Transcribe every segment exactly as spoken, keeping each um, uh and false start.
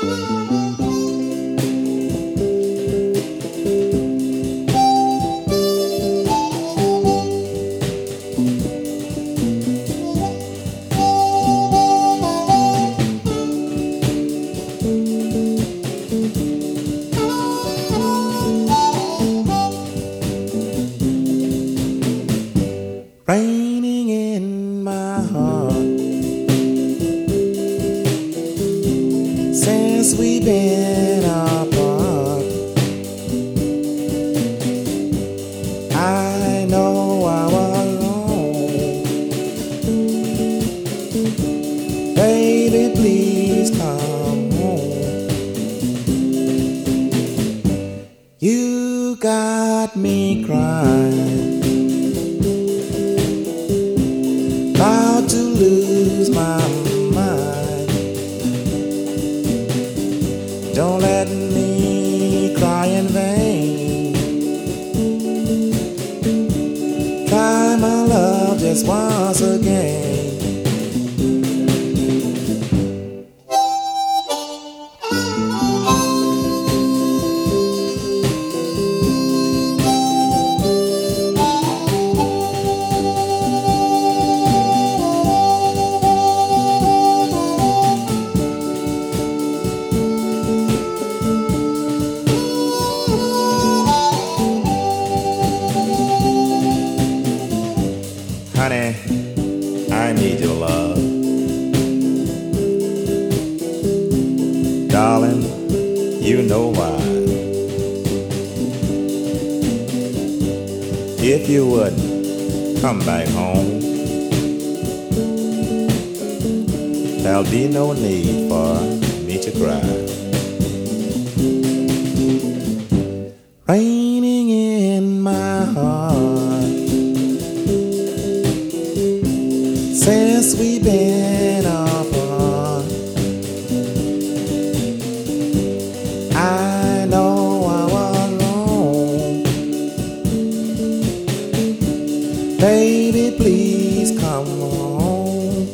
Raining in my heart since we've been apart. I know I was wrong. Baby, please come home. You got me crying, about to lose my mind. Don't let me cry in vain. Try my love just once again. Honey, I need your love. Darling, you know why. If you would come back home, there'll be no need for me to cry. Raining in my heart since we've been apart. I know I was wrong. Baby, please come home.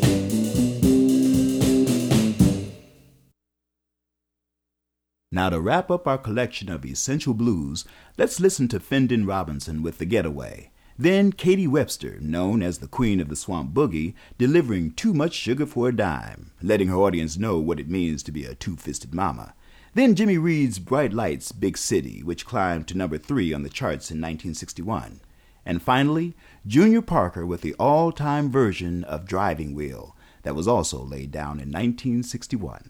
Now, to wrap up our collection of essential blues, let's listen to Fendon Robinson with The Getaway. Then Katie Webster, known as the Queen of the Swamp Boogie, delivering Too Much Sugar for a Dime, letting her audience know what it means to be a two-fisted mama. Then Jimmy Reed's Bright Lights, Big City, which climbed to number three on the charts in nineteen sixty-one. And finally, Junior Parker with the all-time version of Driving Wheel that was also laid down in nineteen sixty-one.